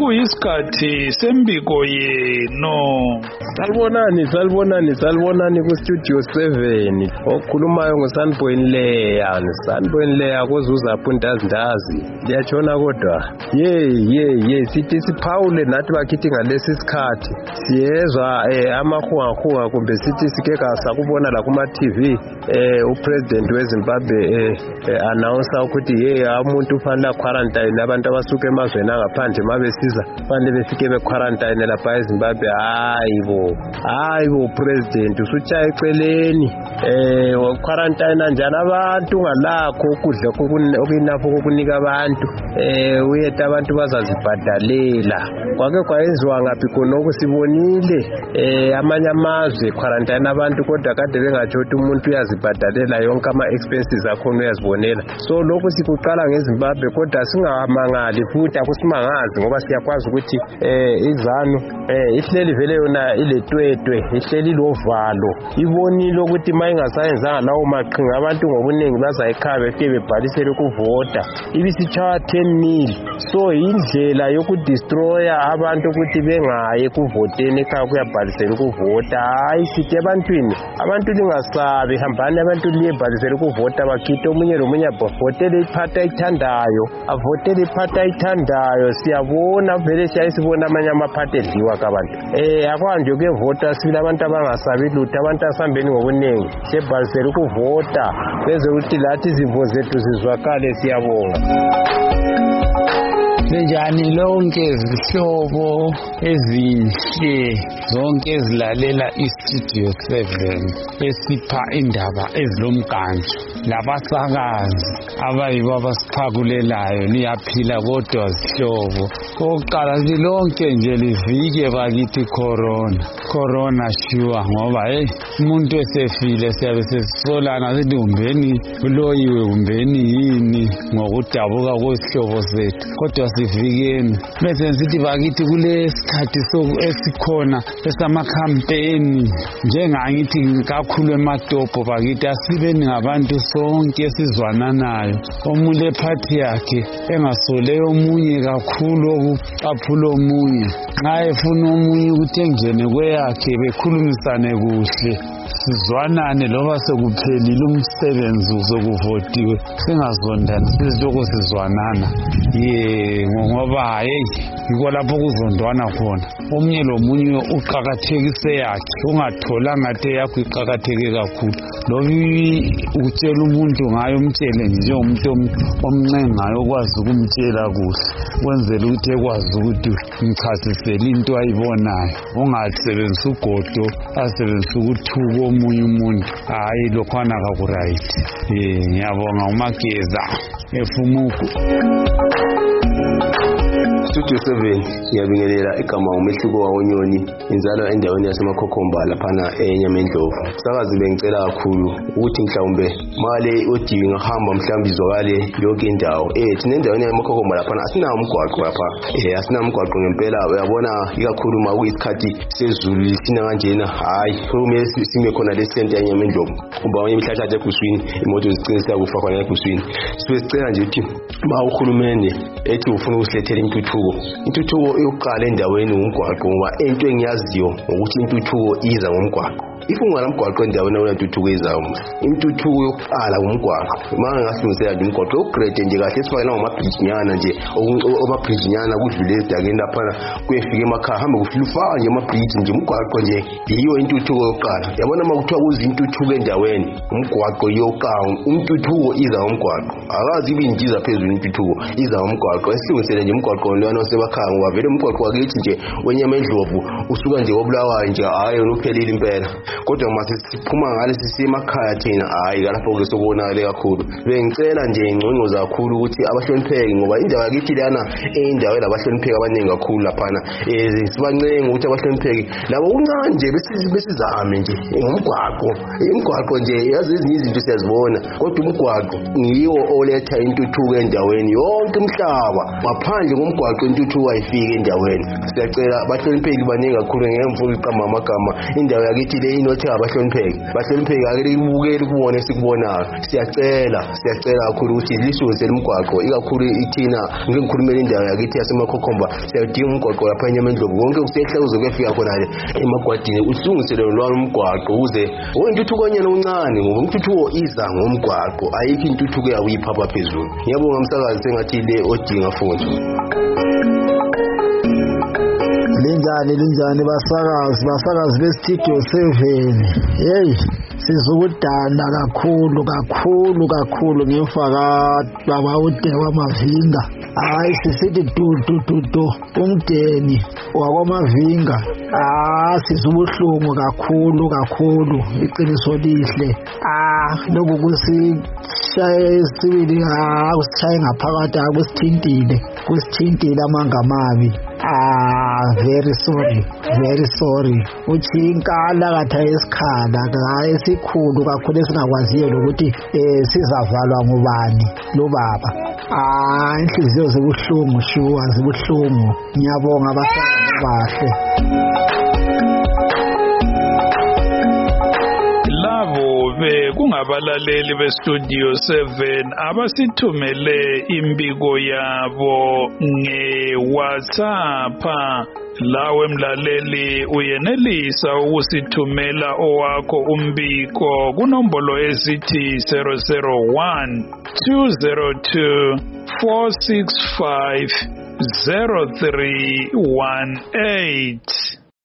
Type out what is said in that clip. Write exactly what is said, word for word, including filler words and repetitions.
sekuyisikhathi sembiko yeno. Salibonani, salibonani, salibonani ku-Studio seven. Okhulumayo nguSunboy Leya, Sunboy Leya kozuza pundazindazi. Liyatshona kodwa. Ye, ye, ye, sithi siphawule nathi bakithi ngalesi sikhathi. Siyezwa eh amahuhahuha kumbe sithi sike kasakubona la kuma-T V eh upresident weZimbabwe eh, eh announce ukuthi hey umuntu ufanele quarantine abantu abasuka emazweni angaphandle mabesiza fanele befike bequarantine lapha eZimbabwe. Hayibo hayibo president usutshaya eceleni eh quarantine njalo abantu ngalakho ukudla okuyinapho kokunika abantu eh uyetha abantu bazazibhadalela kwake kwayenziwa ngaphi khona okusibonile eh amanye amazwe quarantine abantu kodwa kade bengathi umuntu uyazibhadalela yonke ama expenses akhona uyazibonela. So lokho sikuqala ngeZimbabwe kodwa singamangali futhi akusimangazi ngoba siyakwazi ukuthi eh izanu eh ihleli vele yona iletwetwe ihleli lovalo ibonile ukuthi mayingasayenzanga lawo maqhinga abantu ngobuningi bazayikhaya befike bebhalisele ukuvota ibisichawa ten mil. So indlela yokudestroya abantu ukuthi bengaye kuvoteni ekhaya kuyabhalisela ukuvota. Hayi sithi ebantwini abantu lingasabi hambani abantu liyebhalisela ukuvota bakhithe omunye lomunye abavotele iphatha ayithandayo avotele iphatha ayithandayo. Siyabona vele siyayisibona amanye amaphatha edliwa kabantu eh akwanje ukuvota sibile abantu abangasabi lutho abantu asambeni ngobuningi sebhalisela ukuvota beze ukuthi lathi izimvo zethu zizwakale. Siyabonga. Senjani lonke izihlobo ezinhle zonke ezilalela iStudio seven esipha indaba ezilomkandlo labasakazi abayibo abasiphagulelayo niyaphila kodwa zihlobo. Oqala lonke nje livike bakithi corona corona sure ngoba hey umuntu esefile siyabe sesisolana sithi umbeni uloyiwe umbeni yini ngokudabuka kwesihlobo zethu kodwa sivikeni bese sithi bakithi kulesikhathi esikhona esamakhampeni njengangithi kakhulu ematopo bakithi asibeni ngabantu sonke sizwananayo omunye ephathi yakhe engasole omunye kakhulu okucaphula omunye nxa efuna omunye ukuthi engene kweyakhe bekhulumisane kuhle sizwanane loba sekuphelile umsebenzi sokuvotiwe singazondani siziloko sizwanana ye ngoba hey yiko lapho kuzondwana khona omunye lomunye uqhakathekise yakhe ungathola ngathi yakho iqhakatheke kakhulu lobi utshela umuntu ngayo umtshele nje umuntu omncengayo okwazi ukumtshela kuhle wenzela ukuthi ekwazi ukuthi umchasisele into ayibonayo ungasebenzisa ugodo asebenzisa ukuthuka omunye umuntu. Hayi lokhwana kakuright. Eh ngiyabonga uMageza efumuku. Studio seven ngiyabingelela igama umehluko wawonyoni inzalo endaweni yasemakhokhomba laphana eNyamendlovu. Sakazi bengicela kakhulu ukuthi mhlawumbe mali odi ngahamba mhlawumbe izokale yonke indawo eh thina endaweni yasemakhokhomba laphana asinawo umgwaqo lapha eh asinawo umgwaqo ngempela uyabona ikakhulu ma kuyisikhathi sezulu lisina kanjena hayi kumele sime khona lesente eNyamendlovu kuba abanye imhlathatha eguswini imoto ziqiniseka kufa khona eguswini. Sibecela nje ukuthi ma uhulumende ethi ufuna usilethela intuthuko intuthuko yokuqala endaweni umgwaqo ngoba into engiyaziyo ukuthi intuthuko iza ngomgwaqo. Ifungwa namgwaqo endaweni onatuthuko izayo intuthuko yokuqala umgwaqo manje ngasilungisela nje umgwaqo ugrade nje kahle sifake nawo amabridgenyana nje amabridgenyana kudlule edakeni lapha kuyefika emakhaya hambe kufika ufaka nje amabridge nje umgwaqo nje yiyo intuthuko yokuqala. Yabona makuthiwa kuza intuthuko endaweni umgwaqo yokuqala intuthuko iza ngomgwaqo akazi ibinjiza phezulu intuthuko iza ngomgwaqo. Esilungisele nje umgwaqo lwana osemakhaya ngoba vele umgwaqo wakithi nje weNyamendlovu usuka nje wobulawayo nje hayi unophelile impela kodwa mase siphuma ngale sisemakhaya thina hayi lapho ke sokubonakala kakhulu. Bengicela nje ingcongcoza kakhulu ukuthi abahlonipheki ngoba indawo yakithi lana indawo labahlonipheki abaningi kakhulu laphana eh sibancenga ukuthi abahlonipheki labo uncane nje besizame nje ngomgwaqo imgwaqo nje yazi ezinye izinto siyazibona kodwa umgwaqo ngiyo oletha intuthuko endaweni yonke umhlaba ngaphandle ngomgwaqo intuthuko ayifike endaweni. Siyacela abahlonipheki baningi kakhulu ngemfundo iqamba amagama indawo yakithi le inothi abahlonipheki bahlonipheki ake libukele kubone sikubonayo siyacela siyacela kakhulu ukuthi lisuse lemgwaqo ikakhulu ithina ngikhulumela indawo yakithi yasemakhokhomba siyadinga umgwaqo lapha enyamendlovu konke kusehla uzokufika khona le emagwadini usungiselwe lwana umgwaqo ukuze oyintuthuko nyene uncane ngoba umthuthuko iza ngomgwaqo ayikho intuthuko yawiphapha phezulu ngiyabonga umsakazi sengathi le odinga futhi linjani linjani basakazi basakazi bestudio seven hey sizukudana kakhulu kakhulu kakhulu ngifaka baba uDewa Mavinga hayi sisithi du du du du umdeni wakwamavinga ah sizubuhlungu kakhulu kakhulu iqiniso lihle ah lokhu kusishaye sibili ah kusishaye ngaphakathi akusithintile kusithintile amanga amabi ah very sorry very sorry uthi inkala katha esikhala hayi sikhulu kakhulu esingakwaziyo ukuthi eh sizavalwa ngubani lo baba ah inhliziyo zibuhlungu shuwa zibuhlungu ngiyabonga abasebenzi bahle kungabalaleli bestudio seven abasithumele imbiko yabo nge-WhatsApp lawe mlaleli uyenelisa ukusithumela owakho umbiko kunombolo esithi zero zero one two zero two four six five zero three one eight.